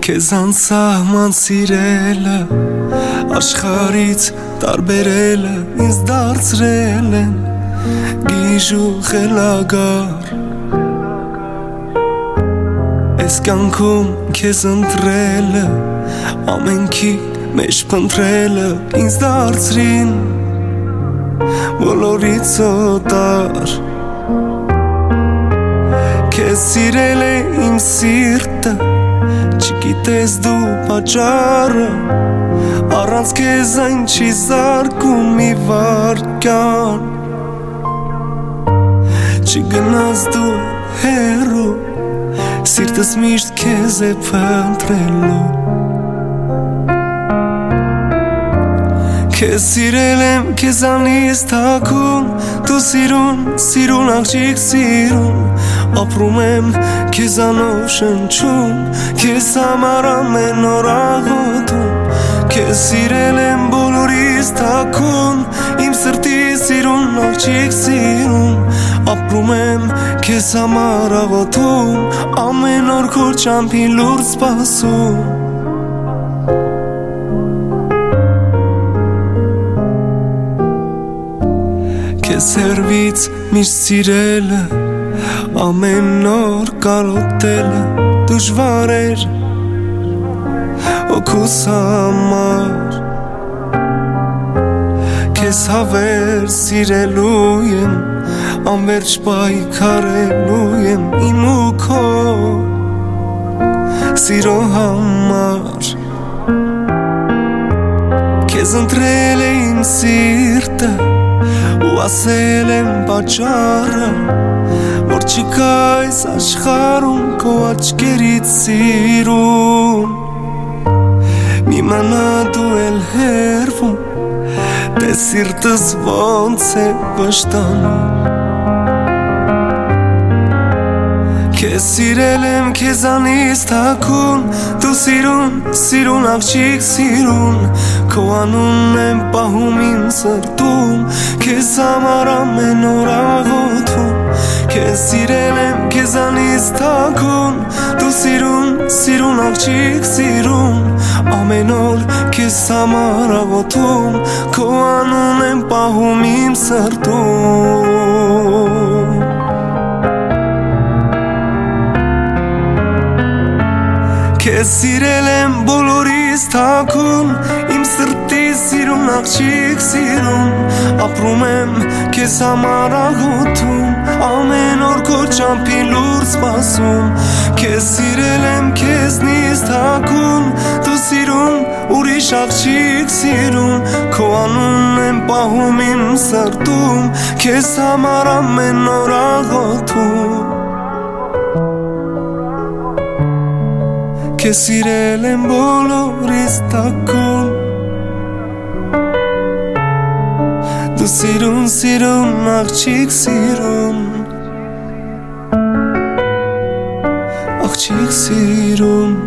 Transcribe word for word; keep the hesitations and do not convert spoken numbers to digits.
Քեզ անսահման սիրելը, աշխարհից տարբերելը ինձ դարձրել են գիժ ու խելագար։ Այս կյանքում քեզ ընտրելը, ամենքի մեջ փնտրելը ինձ դարձրին բոլորից օտար։ Քեզ սիրել է իմ սիրտը, չգիտես դու պատճառը, առանց քեզ այն չի զարկում մի վարկյան։ Չգնաս դու հեռու, սիրտս միշտ քեզ է փնտրելու։ Քեզ սիրել եմ քեզանից թաքուն, դու սիրուն, սիրուն աղջիկ սիրուն, ապրում եմ քեզանով շնչում, քեզ համար ամեն օր աղոթում։ Քեզ սիրել եմ բոլորից թաքուն, իմ սրտի սիրուն աղջիկ սիրուն, ապրում եմ քեզ համար աղոթում, ամեն օր քո ճամփին լուրջ սպասում։ Քեզ հեռվից միշտ սիրելը, ամեն օր կարոտելը դժվար էր օգուս համար։ Քեզ հավեր սիրելու եմ, անվերջ պայքարելու եմ իմ ու քո սիրո համար։ Քեզ ընտրել է իմ սիրտը, ու ասել եմ պատճառը, որ չկա այս աշխարհում քո աչքերից սիրուն։ Մի մնա դու էլ հեռվում, տես սիրտս ոնց է վշտանում։ Քեզ սիրել եմ քեզանից թաքուն, դու սիրուն, սիրուն աղջիկ սիրուն, քո անունն եմ պահում իմ սրտում, քեզ համար ամեն օր աղոթում։ Քեզ սիրել եմ քեզանից թաքուն, դու սիրուն, սիրուն աղջիկ սիրուն, ամեն օր քեզ համար աղոթում, քո անունն եմ պահում իմ սրտում։ Քեզ սիրել եմ բոլորից թաքուն, իմ սրտի սիրուն աղջիկ սիրուն, ապրում եմ քեզ համար աղոթում, ամեն օր քո ճամփին լուրջ սպասում։ Քեզ սիրել եմ քեզնից թաքուն, դու սիրուն, ուրիշ աղջիկ սիրուն, քո անունն եմ պահում իմ սրտում, քեզ համար ամեն օր աղոթում։ Քեզ սիրել եմ բոլորից թաքուն, դու սիրուն, սիրուն աղջիկ սիրուն, աղջիկ սիրուն։